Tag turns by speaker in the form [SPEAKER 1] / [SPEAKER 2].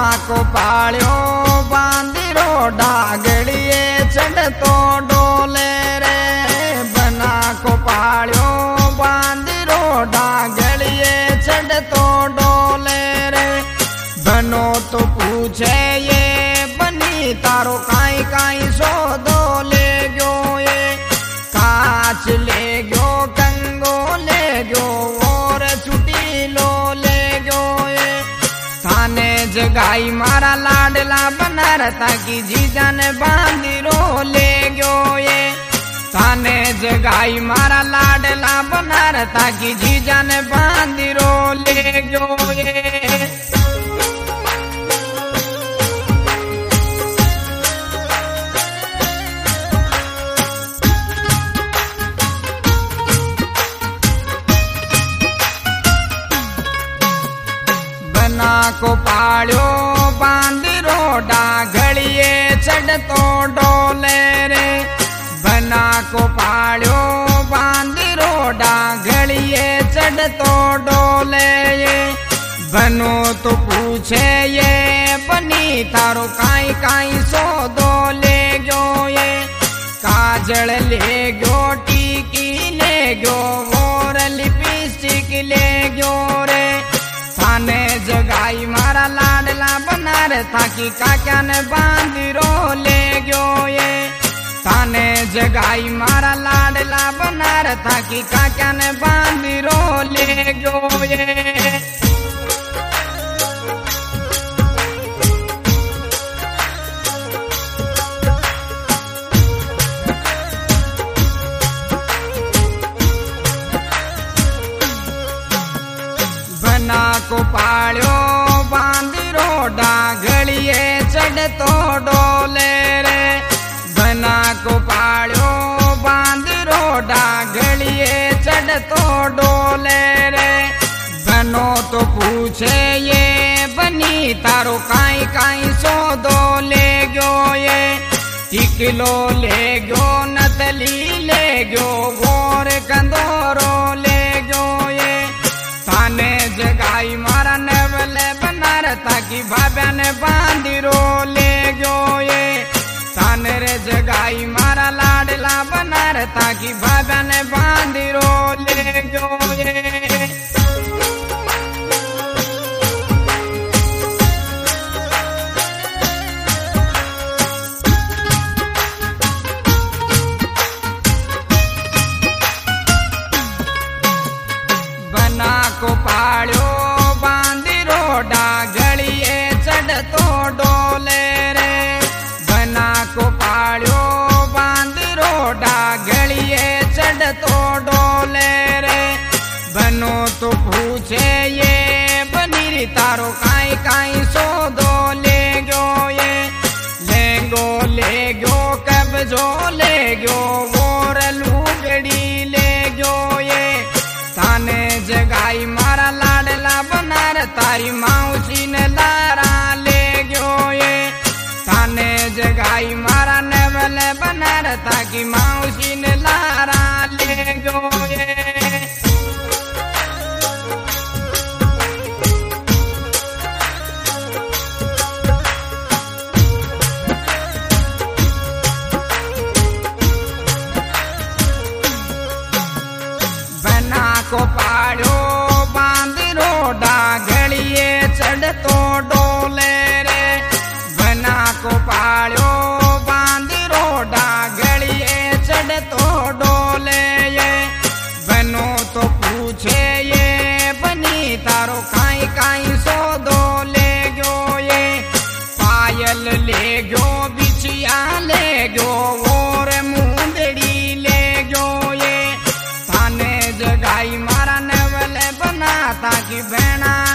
[SPEAKER 1] बना को पाळ्यो बांदिरो डागड़िए चढ़ तो डोले रे। बना को पाळ्यो बांदिरो डागड़िए चढ़ तो डोले रे। बनो तो पूछे ये बनी तारो काई काई सौदो ले गयो ये। काच ले गयो कंगो ले गयो और छुटी लो ले गयो ये। थाने जगाई मारा लाडला बना रहता की जीजा ने बांदिरो ले गयो ये। थाने जगाई मारा लाडला बना रहता की जीजा ने बांदिरो ले गयो ये। बना को पाळ्यो बांदिरो डागड़िए चढ़ तो डोले रे। बना को पाळ्यो बांदिरो डागड़िए चढ़ तो डोले ये। बनो तो पूछे ये बनी तारो काई काई सौदो ले गयो ये। काजल ले गयो टीकी ले गयो और लिपस्टिक ले गयो रे। थाने जगाई मारा लाडला बना रहता की काका ने बांदिरो ले गयो ये। थाने जगाई मारा लाडला बना रहता की काका ने बांदिरो ले गयो ये। बना को पाळ्यो बांदिरो डागड़िए चढ़ तो डोले रे। बना को पाळ्यो बांदिरो डागड़िए चढ़ तो डोले रे। बनो तो पूछे ये बनी तारो काई काई सौदो ले गयो ये। टिकलो ले गयो नतली ले गयो गोर कंदोरो ले गयो ये। थाने जगाई मारा नवले बना रहता की भाभ्या ने बांदिरो ले गयो ये। थाने रे जगाई मारा लाडला बना रहता की भाभ्या ने बांदिरो ले गयो ये। बना को पाळ्यो बांदिरो डागड़िए चढ़ तो डोले रे। बना को पाळ्यो बांदिरो डागड़िए चढ़ तो डोले रे। बनो तो पूछे ये बनी तारो काई काई सौदो ले गयो ये। लेंगो ले गयो कब्जो ले गयो और लुगड़ी ले गयो ये। थाने जगाई मारा लाडला बना रे तारी मौसी ने लारा ले गयो ये। थाने जगाई मारा नवले बना रे ताकि मौसी ने लारा ले गयो ये। बना को पाळ्यो बांदिरो डागड़िए चढ़ तो डोले रे। बना को पाळ्यो बांदिरो डागड़िए चढ़ तो डोले ये। बनो तो पूछे ये बनी तारो काई काई सौदो ले गयो ये। पायल ले गयो बिछिया ले गयो और मुंदड़ी ले गयो ये। थाने जगाई मारा नवले बना ताकि भेणा